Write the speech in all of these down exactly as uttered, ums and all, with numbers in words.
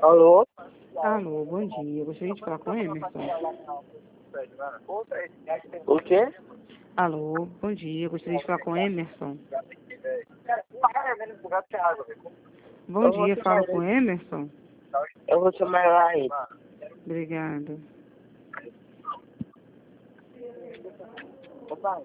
Alô? Alô, bom dia. Eu gostaria de falar com o Emerson. O quê? Alô, bom dia. Eu gostaria de falar com o Emerson. Bom Eu vou dia, chamar falo com o ele. Emerson. Eu vou chamar lá ele. Obrigada. Opa,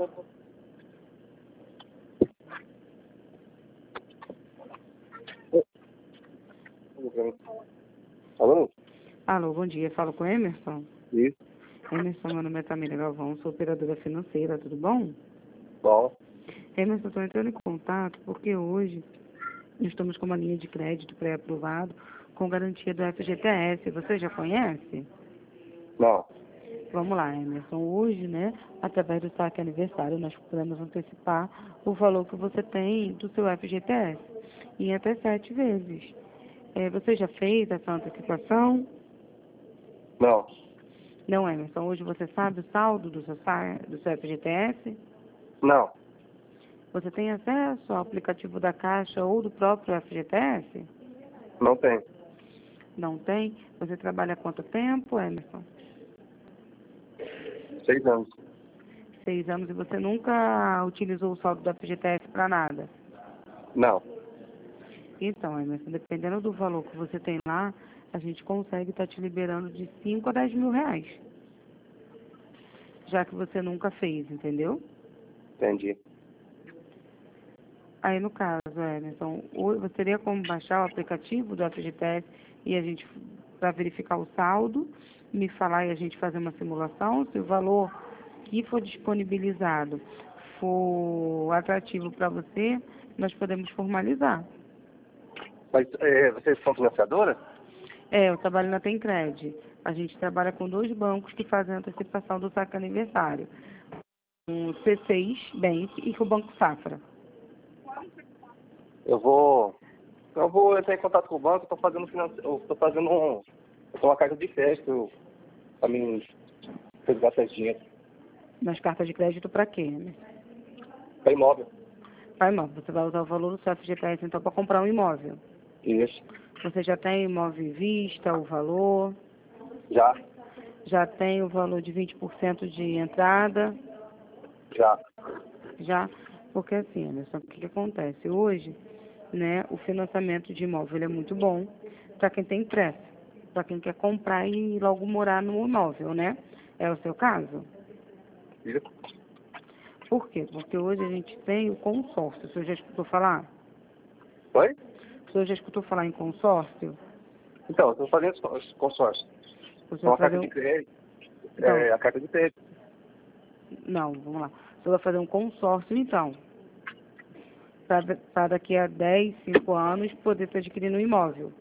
Alô? Alô, bom dia. Falo com o Emerson. Isso. Emerson, meu nome é Tamira Galvão, sou operadora financeira, tudo bom? Bom. Emerson, estou entrando em contato porque hoje nós estamos com uma linha de crédito pré-aprovado com garantia do F G T S. Você já conhece? Não. Vamos lá, Emerson. Hoje, né, através do saque aniversário, nós podemos antecipar o valor que você tem do seu F G T S em até sete vezes. É, você já fez essa antecipação? Não. Não, Emerson. Hoje você sabe o saldo do seu, sa- do seu F G T S? Não. Você tem acesso ao aplicativo da Caixa ou do próprio F G T S? Não tem. Não tem? Você trabalha há quanto tempo, Emerson? Seis anos. Seis anos e você nunca utilizou o saldo do F G T S para nada? Não. Então, Emerson, dependendo do valor que você tem lá, a gente consegue estar te liberando de cinco a dez mil reais. Já que você nunca fez, entendeu? Entendi. Aí, no caso, Emerson, ou você teria como baixar o aplicativo do F G T S e a gente, para verificar o saldo, me falar e a gente fazer uma simulação, se o valor que for disponibilizado for atrativo para você, nós podemos formalizar. Mas é, vocês são financiadora? É, eu trabalho na Tencred. A gente trabalha com dois bancos que fazem a antecipação do saque aniversário. O C seis Bank e com o Banco Safra. Eu vou. Eu vou entrar em contato com o banco, estou fazendo finance... eu tô fazendo um. Eu tô uma carta de crédito para mim resgatar esse dinheiro. Nas cartas de crédito para quê, né? Para imóvel. Vai imóvel. Você vai usar o valor do seu F G T S, então, para comprar um imóvel. Isso. Você já tem imóvel em vista, o valor? Já. Já tem o valor de vinte por cento de entrada? Já. Já? Porque assim, Anderson, o que, que acontece? Hoje, né, o financiamento de imóvel ele é muito bom para quem tem pressa, para quem quer comprar e logo morar no imóvel, né? É o seu caso? Isso. Por quê? Porque hoje a gente tem o consórcio. O senhor já escutou falar? Oi? O senhor já escutou falar em consórcio? Então, eu estou fazendo esse consórcio. O senhor Uma vai carta fazer de um... crédito. Então, É, a carta de crédito. não, vamos lá. O senhor vai fazer um consórcio, então, para daqui a dez, cinco anos poder estar adquirindo um imóvel.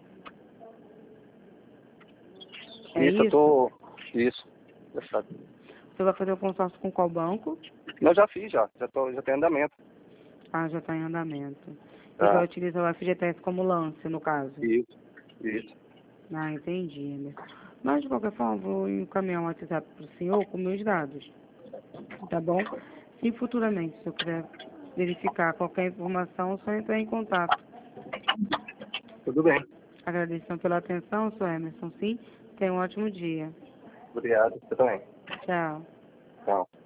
É Isso, eu isso? tô. Isso. Deixa- Você vai fazer o consórcio com qual banco? Eu já fiz, já. Já, tô, já tem andamento. Ah, já está em andamento. E vai Ah, utilizar o F G T S como lance, no caso. isso. Isso. Ah, entendi, né? Mas, de qualquer forma, vou encaminhar um WhatsApp para o senhor com meus dados. Tá bom? Se futuramente, se eu quiser verificar qualquer informação, é só entrar em contato. Tudo bem. Agradeço pela atenção, sou Emerson, sim. Tenha um ótimo dia. Obrigado. Você também. Tchau. Tchau.